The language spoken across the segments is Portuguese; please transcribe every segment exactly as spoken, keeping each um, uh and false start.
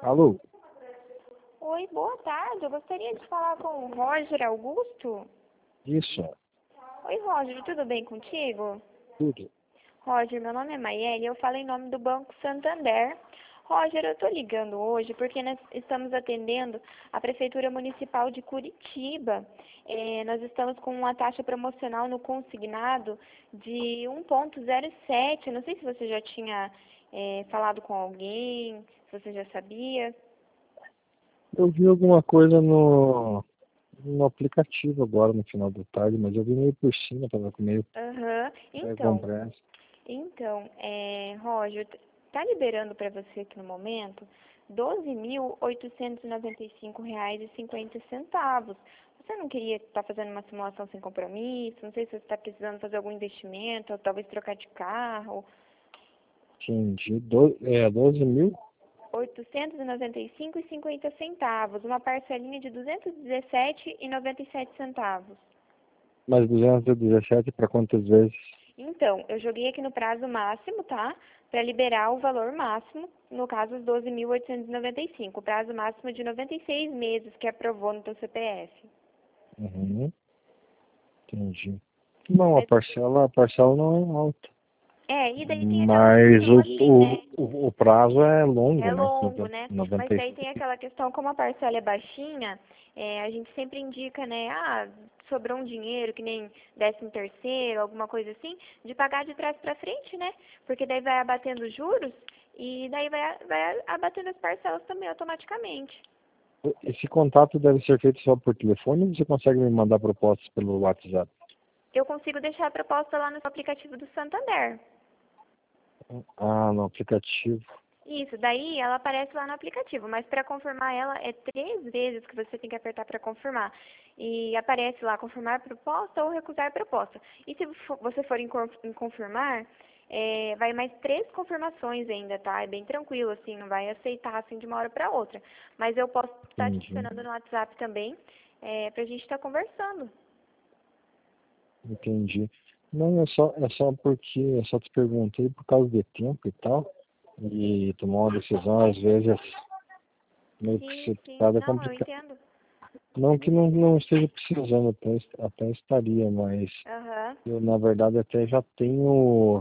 Alô? Oi, boa tarde. Eu gostaria de falar com o Roger Augusto. Isso, Oi, Roger, tudo bem contigo? tudo. Roger, meu nome é Maiele e eu falo em nome do Banco Santander. Roger, eu estou ligando hoje porque nós estamos atendendo a Prefeitura Municipal de Curitiba. É, nós estamos com uma taxa promocional no consignado de um ponto zero sete. Não sei se você já tinha é, falado com alguém, se você já sabia. Eu vi alguma coisa no, no aplicativo agora, no final da tarde, mas eu vi meio por cima, tava com meio Aham. pregão Então, pressa. Então, é, Roger, está liberando para você aqui no momento doze mil oitocentos e noventa e cinco reais e cinquenta centavos. Você não queria estar fazendo uma simulação sem compromisso? Não sei se você está precisando fazer algum investimento, ou talvez trocar de carro. Entendi. Do, é, doze mil? oitocentos e noventa e cinco reais e cinquenta centavos, uma parcelinha de duzentos e dezessete reais e noventa e sete centavos. Mais duzentos e dezessete para quantas vezes? Então, eu joguei aqui no prazo máximo, tá? Para liberar o valor máximo, no caso os doze mil oitocentos e noventa e cinco, o prazo máximo de noventa e seis meses que aprovou no teu C P F. Uhum. Entendi. Não, a Mas, parcela, a parcela não é alta. é, e daí tem aquela Mas questão o, assim, né? o, o, o prazo é longo, É né? longo, né? Mas noventa e daí tem seis. aquela questão, como a parcela é baixinha, é, a gente sempre indica, né? Ah, sobrou um dinheiro, que nem décimo terceiro, alguma coisa assim, de pagar de trás para frente, né? Porque daí vai abatendo os juros e daí vai, vai abatendo as parcelas também automaticamente. Esse contato deve ser feito só por telefone ou você consegue me mandar propostas pelo WhatsApp? Eu consigo deixar a proposta lá no aplicativo do Santander. Ah, no aplicativo. Isso, daí ela aparece lá no aplicativo, mas para confirmar ela é três vezes que você tem que apertar para confirmar. E aparece lá confirmar proposta ou recusar proposta. E se fo- você for em, con- em confirmar, é, vai mais três confirmações ainda, tá? É bem tranquilo, assim, não vai aceitar assim de uma hora para outra. Mas eu posso estar te Entendi. adicionando no WhatsApp também, é, para a gente estar conversando. Entendi. Não, é só, é só porque eu só te perguntei por causa de tempo e tal. E tomar uma decisão, às vezes, meio Sim, sim, precipitada é não, eu complicado. entendo. Não que não, não esteja precisando, até, até estaria, mas Aham, eu, na verdade, até já tenho,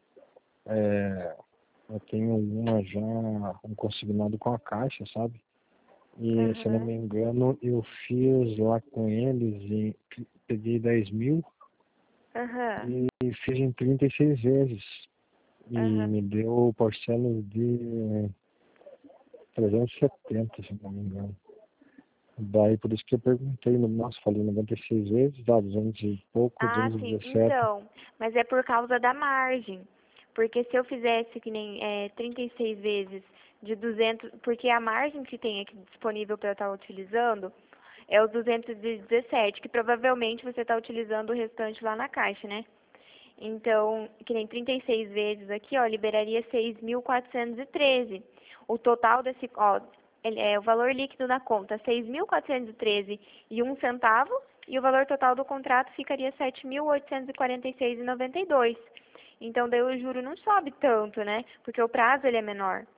é, eu tenho uma já, um consignado com a Caixa, sabe? E, se eu não aham, me engano, eu fiz lá com eles e peguei dez mil aham, e fiz em trinta e seis vezes. E aham. me deu parcelas de trezentos e setenta, se não me engano. Daí, por isso que eu perguntei, no- nossa, falei noventa e seis vezes, dá duzentos e pouco, Ah, duzentos e sim. dezessete. Então, mas é por causa da margem. Porque se eu fizesse que nem é, trinta e seis vezes de duzentos, porque a margem que tem aqui disponível para eu estar utilizando é o duzentos e dezessete, que provavelmente você está utilizando o restante lá na caixa, né? Então, que nem trinta e seis vezes aqui, ó, liberaria seis mil quatrocentos e treze. O total desse, ó, ele- é, o valor líquido na conta, seis mil quatrocentos e treze e um centavo, e o valor total do contrato ficaria sete mil oitocentos e quarenta e seis e noventa e dois. Então, daí o juro não sobe tanto, né? Porque o prazo ele é menor.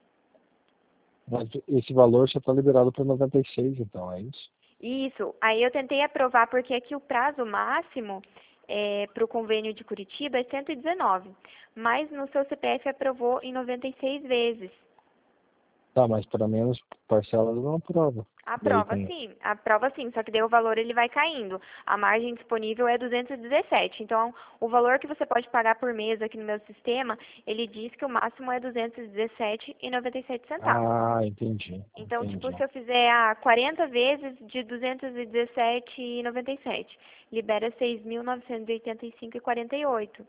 Mas esse valor só está liberado para noventa e seis, então, é isso? Isso. Aí eu tentei aprovar porque aqui o prazo máximo para o convênio de Curitiba é cento e dezenove. Mas no seu C P F aprovou em noventa e seis vezes. Tá, mas para menos parcelas não aprova. Daí Aprova com... sim, aprova sim, só que daí o valor ele vai caindo. A margem disponível é duzentos e dezessete. Então, o valor que você pode pagar por mês aqui no meu sistema, ele diz que o máximo é duzentos e dezessete reais e noventa e sete centavos. Ah, entendi, Então, tipo, entendi. se eu fizer ah, quarenta vezes de duzentos e dezessete reais e noventa e sete, libera seis mil novecentos e oitenta e cinco reais e quarenta e oito.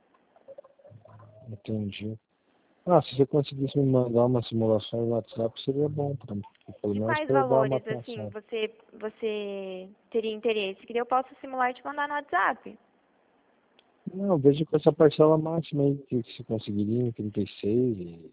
Entendi. Ah, se você conseguisse me mandar uma simulação no WhatsApp, seria bom, pra, pelo De menos quais para eu dar uma valores, assim, atenção. você, você teria interesse? Que daí eu posso simular e te mandar no WhatsApp. Não, veja com essa parcela máxima aí que você conseguiria em trinta e seis e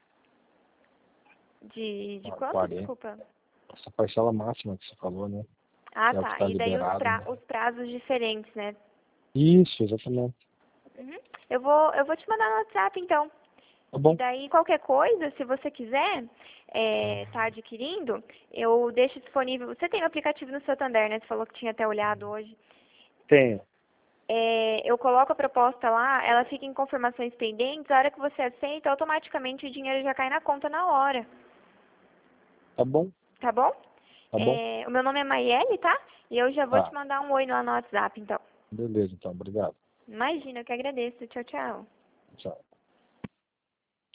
De, de quanto, quarenta. desculpa? Essa parcela máxima que você falou, né? Ah, Que é o que tá. está E daí os, liberado, pra, né? os prazos diferentes, né? Isso, exatamente. Uhum. Eu vou, eu vou te mandar no WhatsApp, então. Tá E bom. daí, qualquer coisa, se você quiser, está adquirindo, eu deixo disponível. Você tem o aplicativo no Santander, né? Você falou que tinha até olhado hoje. Tenho. É, eu coloco a proposta lá, ela fica em confirmações pendentes, a hora que você aceita, automaticamente o dinheiro já cai na conta na hora. Tá bom? Tá bom? Tá bom? É, o meu nome é Maiele, tá? E eu já vou Tá. te mandar um oi lá no WhatsApp, então. Beleza, então. Obrigado. Imagina, eu que agradeço. Tchau, tchau. Tchau.